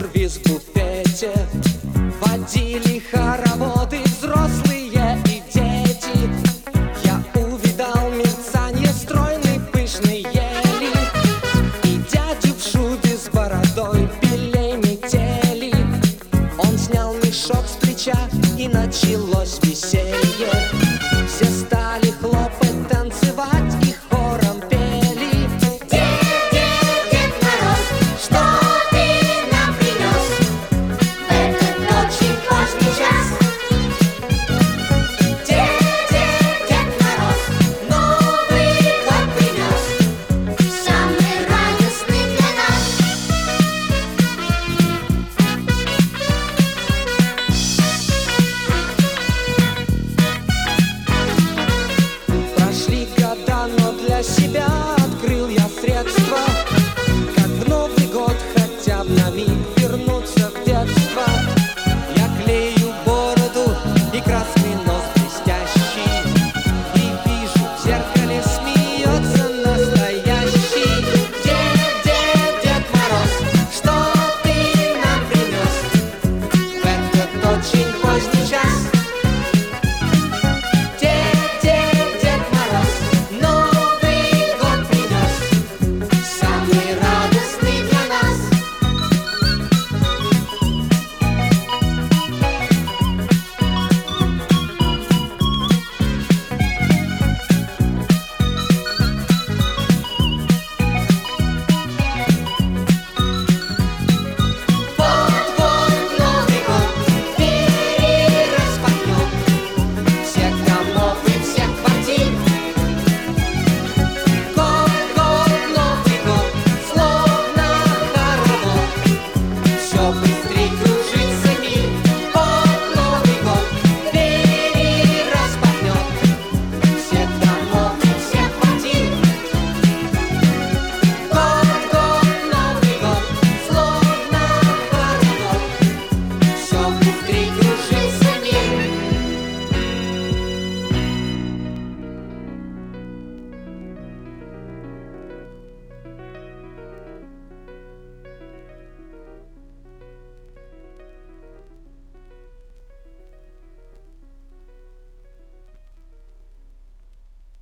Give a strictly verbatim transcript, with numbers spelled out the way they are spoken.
сервиз в буфете. Водили хороводы взрослые и дети. Я увидал мерцанье стройной пышной ели и дядю в шубе с бородой белей метели. Он снял мешок с плеча, и началось веселье. Все стали хлопать, танцевать и хором пели: Дед, дед, Дед Мороз, что ты нам принес в этот очень важный час? Дед, дед, Дед Мороз, Новый год принес, самый радостный для нас. Прошли года, но для себя открыл я средства, как в Новый год хотя бы на миг вернуться в детство. Я клею бороду и красный нос блестящий, и вижу в зеркале смеется настоящий. Дед, дед, Дед Мороз, что ты нам принес в этот очень